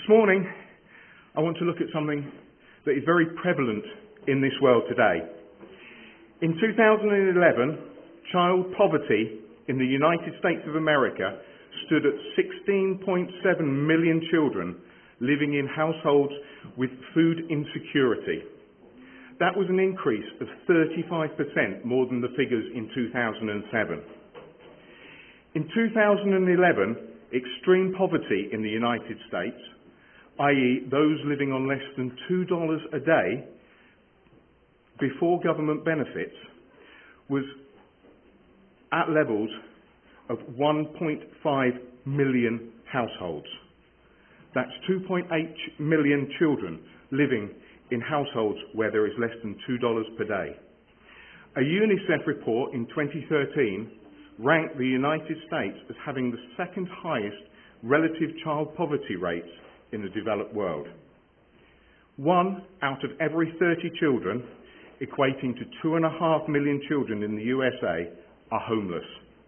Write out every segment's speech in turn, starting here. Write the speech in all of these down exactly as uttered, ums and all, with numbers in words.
This morning, I want to look at something that is very prevalent in this world today. In two thousand eleven, child poverty in the United States of America stood at sixteen point seven million children living in households with food insecurity. That was an increase of thirty-five percent more than the figures in two thousand seven. In two thousand eleven, extreme poverty in the United States, that is those living on less than two dollars a day before government benefits, was at levels of one point five million households. That's two point eight million children living in households where there is less than two dollars per day. A UNICEF report in twenty thirteen ranked the United States as having the second highest relative child poverty rates in the developed world. One out of every thirty children, equating to two and a half million children in the U S A, are homeless.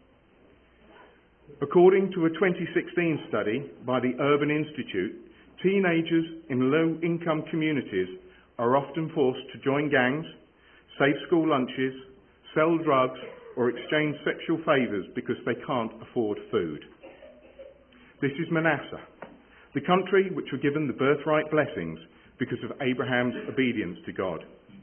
According to a twenty sixteen study by the Urban Institute, teenagers in low-income communities are often forced to join gangs, save school lunches, sell drugs, or exchange sexual favours because they can't afford food. This is Manasseh, the country which were given the birthright blessings because of Abraham's obedience to God.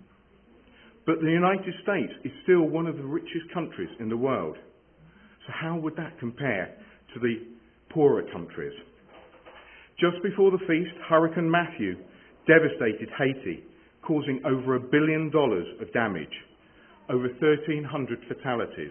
But the United States is still one of the richest countries in the world. So how would that compare to the poorer countries? Just before the feast, Hurricane Matthew devastated Haiti, causing over a billion dollars of damage, over thirteen hundred fatalities.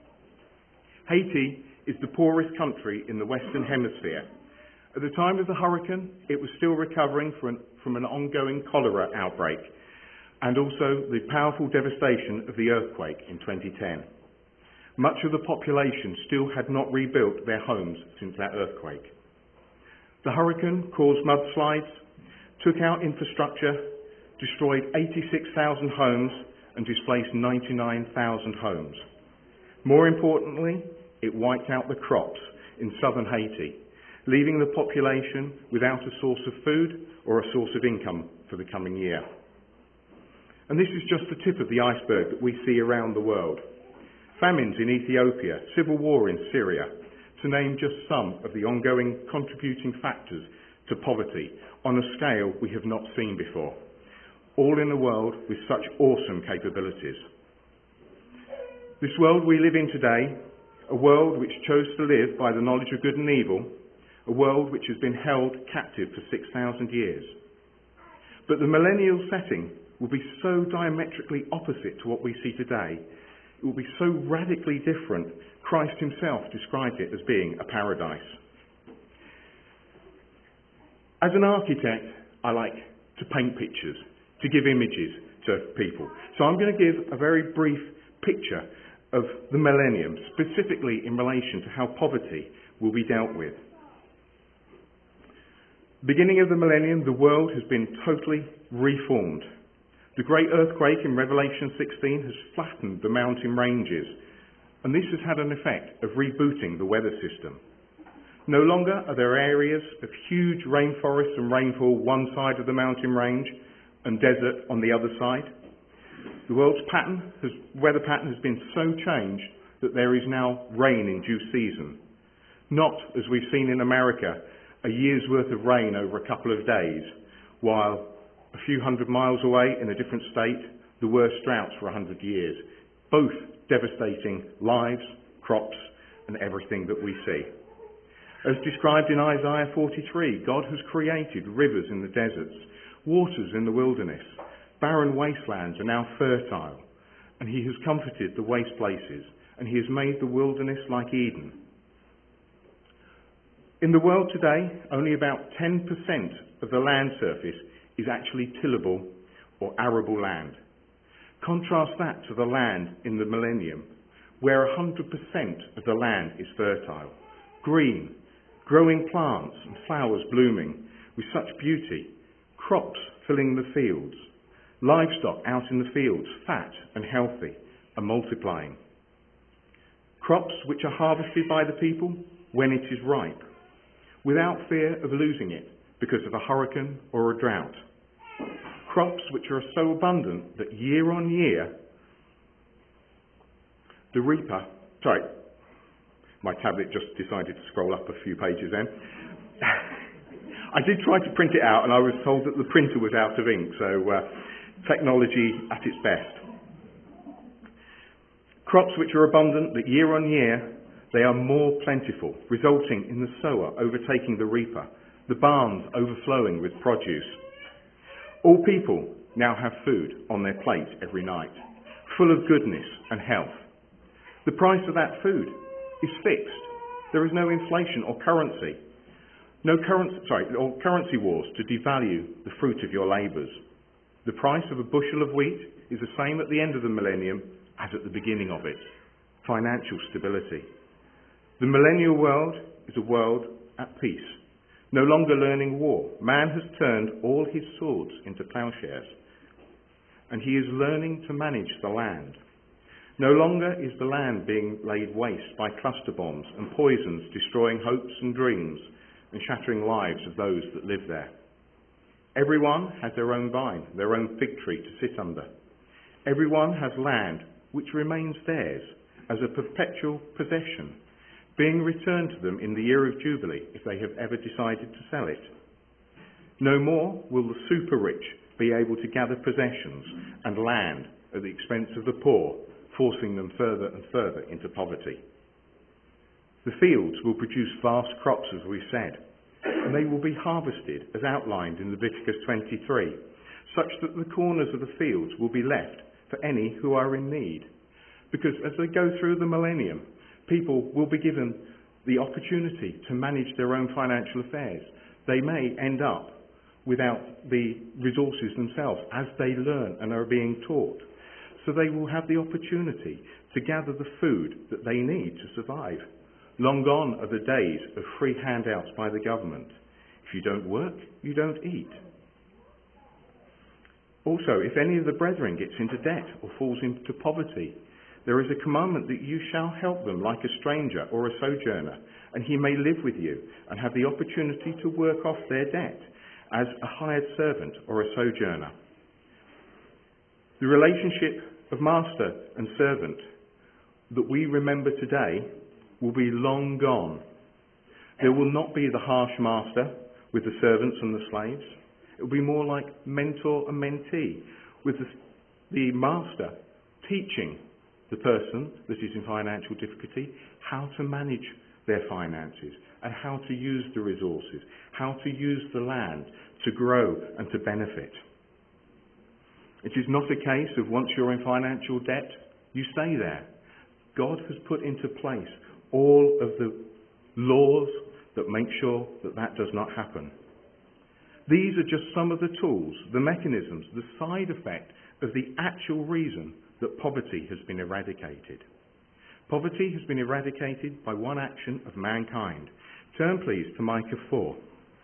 Haiti is the poorest country in the Western Hemisphere. At the time of the hurricane, it was still recovering from an, from an ongoing cholera outbreak, and also the powerful devastation of the earthquake in twenty ten. Much of the population still had not rebuilt their homes since that earthquake. The hurricane caused mudslides, took out infrastructure, destroyed eighty-six thousand homes, and displaced ninety-nine thousand homes. More importantly, it wiped out the crops in southern Haiti, leaving the population without a source of food or a source of income for the coming year. And this is just the tip of the iceberg that we see around the world. Famines in Ethiopia, civil war in Syria, to name just some of the ongoing contributing factors to poverty on a scale we have not seen before. All in a world with such awesome capabilities. This world we live in today, a world which chose to live by the knowledge of good and evil, a world which has been held captive for six thousand years. But the millennial setting will be so diametrically opposite to what we see today. It will be so radically different, Christ himself described it as being a paradise. As an architect, I like to paint pictures, to give images to people. So I'm going to give a very brief picture of the millennium, specifically in relation to how poverty will be dealt with. Beginning of the millennium, the world has been totally reformed. The great earthquake in Revelation sixteen has flattened the mountain ranges, and this has had an effect of rebooting the weather system. No longer are there areas of huge rainforests and rainfall one side of the mountain range and desert on the other side. The world's pattern has, weather pattern has been so changed that there is now rain in due season. Not, as we've seen in America, a year's worth of rain over a couple of days, while a few hundred miles away in a different state, the worst droughts for a hundred years, both devastating lives, crops, and everything that we see. As described in Isaiah forty-three, God has created rivers in the deserts, waters in the wilderness, barren wastelands are now fertile, and he has comforted the waste places, and he has made the wilderness like Eden. In the world today, only about ten percent of the land surface is actually tillable or arable land. Contrast that to the land in the millennium, where one hundred percent of the land is fertile, green, growing plants and flowers blooming with such beauty, crops filling the fields, livestock out in the fields, fat and healthy and multiplying. Crops which are harvested by the people when it is ripe, without fear of losing it because of a hurricane or a drought. Crops which are so abundant that year on year, the reaper, sorry, my tablet just decided to scroll up a few pages then. I did try to print it out and I was told that the printer was out of ink, so uh, technology at its best. Crops which are abundant that year on year they are more plentiful, resulting in the sower overtaking the reaper, the barns overflowing with produce. All people now have food on their plate every night, full of goodness and health. The price of that food is fixed. There is no inflation or currency, no currency, sorry, or currency wars to devalue the fruit of your labours. The price of a bushel of wheat is the same at the end of the millennium as at the beginning of it. Financial stability. The millennial world is a world at peace, no longer learning war. Man has turned all his swords into plowshares, and he is learning to manage the land. No longer is the land being laid waste by cluster bombs and poisons, destroying hopes and dreams and shattering lives of those that live there. Everyone has their own vine, their own fig tree to sit under. Everyone has land which remains theirs as a perpetual possession, being returned to them in the year of Jubilee if they have ever decided to sell it. No more will the super rich be able to gather possessions and land at the expense of the poor, forcing them further and further into poverty. The fields will produce vast crops, as we said, and they will be harvested as outlined in Leviticus twenty-three, such that the corners of the fields will be left for any who are in need. Because as they go through the millennium, people will be given the opportunity to manage their own financial affairs. They may end up without the resources themselves as they learn and are being taught. So they will have the opportunity to gather the food that they need to survive. Long gone are the days of free handouts by the government. If you don't work, you don't eat. Also, if any of the brethren gets into debt or falls into poverty, there is a commandment that you shall help them like a stranger or a sojourner, and he may live with you and have the opportunity to work off their debt as a hired servant or a sojourner. The relationship of master and servant that we remember today will be long gone. There will not be the harsh master with the servants and the slaves. It will be more like mentor and mentee, with the, the master teaching the person that is in financial difficulty how to manage their finances and how to use the resources, how to use the land to grow and to benefit. It is not a case of once you're in financial debt, you stay there. God has put into place all of the laws that make sure that that does not happen. These are just some of the tools, the mechanisms, the side effect of the actual reason that poverty has been eradicated. Poverty has been eradicated by one action of mankind. Turn please to Micah four.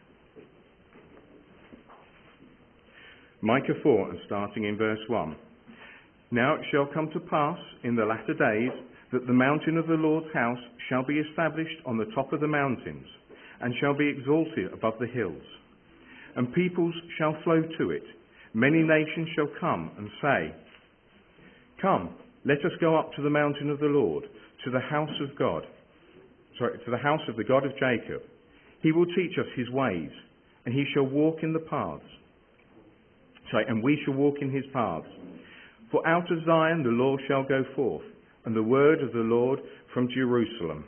Micah four, and starting in verse one. Now it shall come to pass in the latter days that the mountain of the Lord's house shall be established on the top of the mountains, and shall be exalted above the hills. And peoples shall flow to it. Many nations shall come and say, Come, let us go up to the mountain of the Lord, to the house of God, sorry, to the house of the God of Jacob. He will teach us his ways, and he shall walk in the paths. Sorry, and we shall walk in his paths. For out of Zion the law shall go forth, and the word of the Lord from Jerusalem.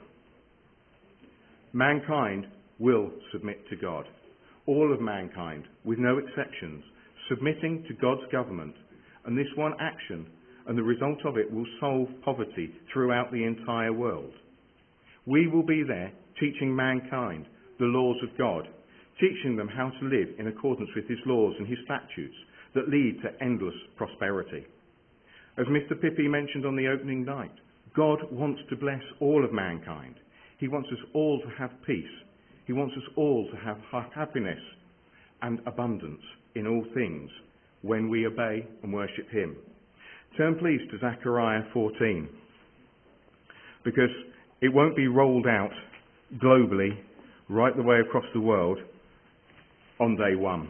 Mankind will submit to God. All of mankind, with no exceptions, submitting to God's government. And this one action, and the result of it, will solve poverty throughout the entire world. We will be there teaching mankind the laws of God, teaching them how to live in accordance with his laws and his statutes that lead to endless prosperity. As Mister Pippi mentioned on the opening night, God wants to bless all of mankind. He wants us all to have peace. He wants us all to have happiness and abundance in all things when we obey and worship him. Turn please to Zechariah fourteen, because it won't be rolled out globally right the way across the world on day one.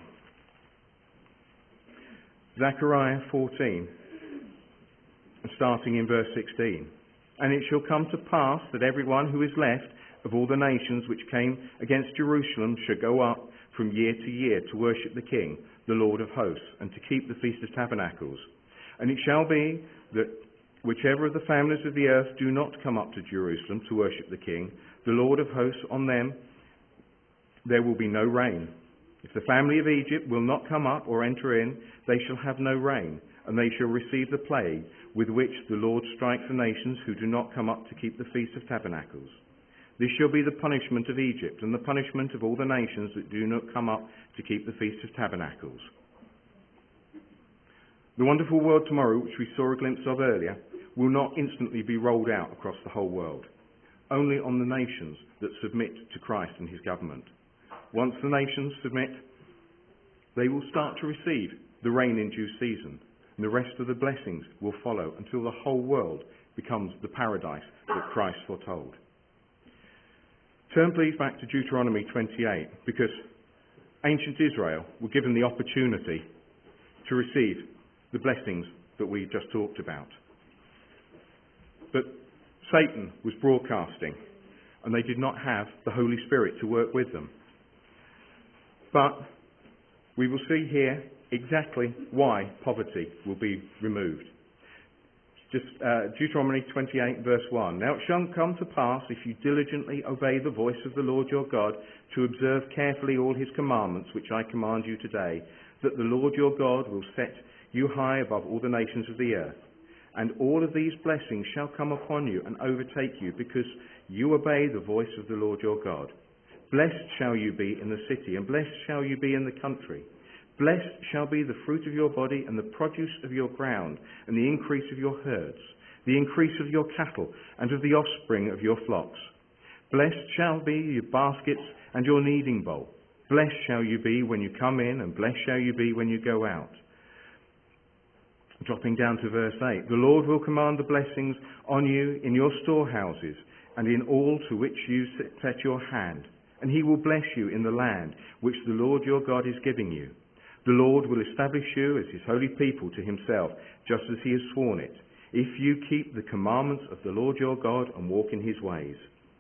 Zechariah fourteen, starting in verse sixteen. And it shall come to pass that everyone who is left of all the nations which came against Jerusalem shall go up from year to year to worship the King, the Lord of hosts, and to keep the Feast of Tabernacles. And it shall be that whichever of the families of the earth do not come up to Jerusalem to worship the King, the Lord of hosts, on them there will be no rain. If the family of Egypt will not come up or enter in, they shall have no rain, and they shall receive the plague with which the Lord strikes the nations who do not come up to keep the Feast of Tabernacles. This shall be the punishment of Egypt, and the punishment of all the nations that do not come up to keep the Feast of Tabernacles. The wonderful world tomorrow, which we saw a glimpse of earlier, will not instantly be rolled out across the whole world, only on the nations that submit to Christ and his government. Once the nations submit, they will start to receive the rain in due season, and the rest of the blessings will follow until the whole world becomes the paradise that Christ foretold. Turn please back to Deuteronomy twenty-eight, because ancient Israel were given the opportunity to receive the blessings that we just talked about. But Satan was broadcasting, and they did not have the Holy Spirit to work with them. But we will see here exactly why poverty will be removed. Just uh, Deuteronomy twenty-eight verse one. Now it shall come to pass, if you diligently obey the voice of the Lord your God, to observe carefully all his commandments which I command you today, that the Lord your God will set you high above all the nations of the earth. And all of these blessings shall come upon you and overtake you, because you obey the voice of the Lord your God. Blessed shall you be in the city, and blessed shall you be in the country. Blessed shall be the fruit of your body, and the produce of your ground, and the increase of your herds, the increase of your cattle, and of the offspring of your flocks. Blessed shall be your baskets and your kneading bowl. Blessed shall you be when you come in, and blessed shall you be when you go out. Dropping down to verse eight. The Lord will command the blessings on you in your storehouses, and in all to which you set your hand. And he will bless you in the land which the Lord your God is giving you. The Lord will establish you as his holy people to himself, just as he has sworn it, if you keep the commandments of the Lord your God and walk in his ways.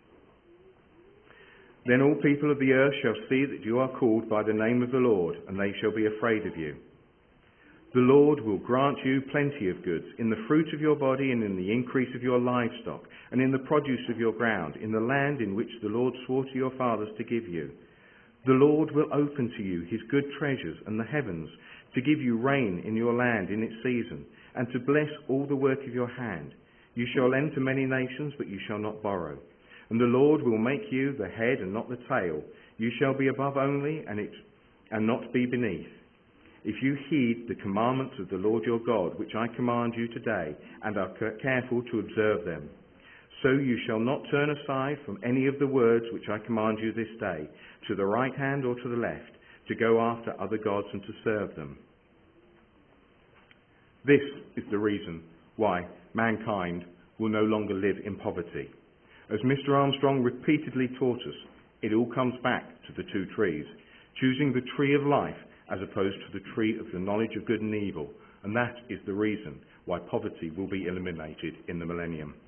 Then all people of the earth shall see that you are called by the name of the Lord, and they shall be afraid of you. The Lord will grant you plenty of goods, in the fruit of your body, and in the increase of your livestock, and in the produce of your ground, in the land in which the Lord swore to your fathers to give you. The Lord will open to you his good treasures and the heavens, to give you rain in your land in its season, and to bless all the work of your hand. You shall lend to many nations, but you shall not borrow. And the Lord will make you the head and not the tail. You shall be above only, and it and not be beneath. If you heed the commandments of the Lord your God, which I command you today, and are careful to observe them. So you shall not turn aside from any of the words which I command you this day, to the right hand or to the left, to go after other gods and to serve them. This is the reason why mankind will no longer live in poverty. As Mister Armstrong repeatedly taught us, it all comes back to the two trees, choosing the tree of life as opposed to the tree of the knowledge of good and evil, and that is the reason why poverty will be eliminated in the millennium.